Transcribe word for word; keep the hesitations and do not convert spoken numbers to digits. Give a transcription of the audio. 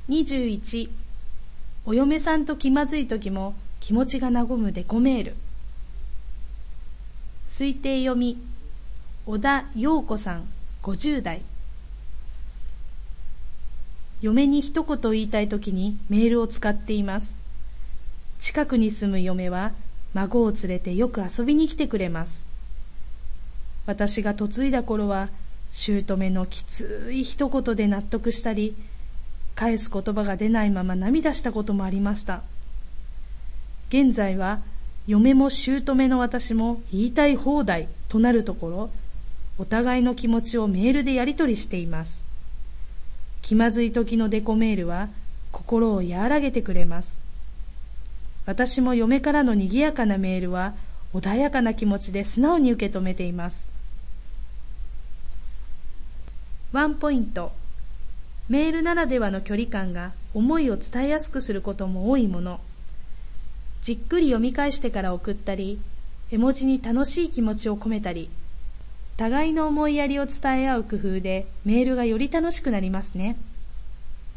にじゅういち、お嫁さんと気まずい時も気持ちが和むデコメール。推定読み、小田陽子さん、ごじゅう代。嫁に一言言いたい時にメールを使っています。近くに住む嫁は孫を連れてよく遊びに来てくれます。私が嫁いだ頃は姑のきつい一言で納得したり、返す言葉が出ないまま涙したこともありました。現在は嫁も姑の私も言いたい放題となるところ、お互いの気持ちをメールでやり取りしています。気まずい時のデコメールは心を和らげてくれます。私も嫁からの賑やかなメールは穏やかな気持ちで素直に受け止めています。ワンポイント。メールならではの距離感が思いを伝えやすくすることも多いもの。じっくり読み返してから送ったり、絵文字に楽しい気持ちを込めたり、互いの思いやりを伝え合う工夫でメールがより楽しくなりますね。